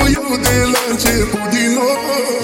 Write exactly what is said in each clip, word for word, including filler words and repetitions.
iau de la început din nou.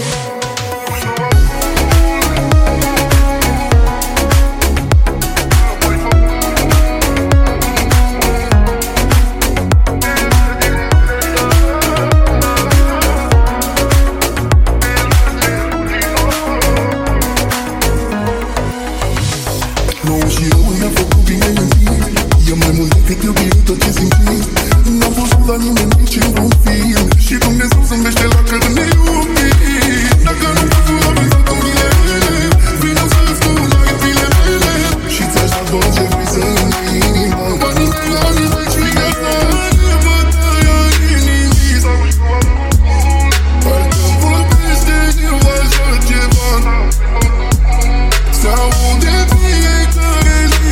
Nou și eu mi-a făcut bine în zi. E mai mult decât iubire tot ce simți. N-am văzut la nimeni nici într-un film. Și Dumnezeu zâmbește la că ne iubim. Dacă nu pot să am vizat în mine, vino să-ți spun aripile mele. Și ți-aș da tot ce vrei să îmi inima. Banii mei la nimeni și gata e bătaia inimii. Parcă vorbește eu așa ceva. Se aude fiecare zi.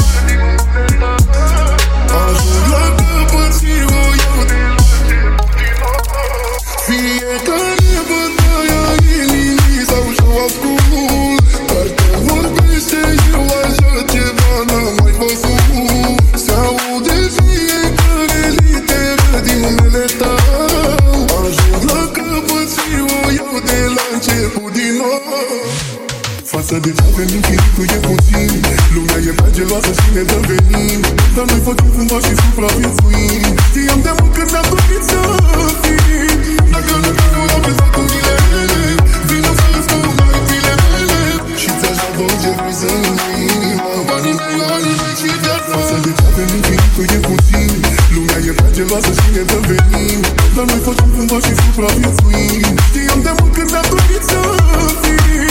Ajung la capăt și o iau de la început. Fiecare bătaia inimii sau și-o ascult. Parcă vorbește eu așa ceva n-am mai văzut. Se aude fiecare literă din numele tău. Ajung la capăt și o iau de la început din nou. Față de ce avem infinitul e puțin. Lumea e prea geloasă și ne dă venin. Dar noi facem cumva și supraviețuim. Știam de mult că mi-a dorit să fim. Dacă nu te voi apesa cu milele, vino să le spun aripile mele. Și ți-aș da tot ce vrei să îmi inima. Banii mei la nimeni și viața. Față de ce avem infinitul e puțin. Lumea e prea geloasă și ne dă venin. Dar noi facem cumva și supraviețuim. Știam de mult că mi-a dorit să fim.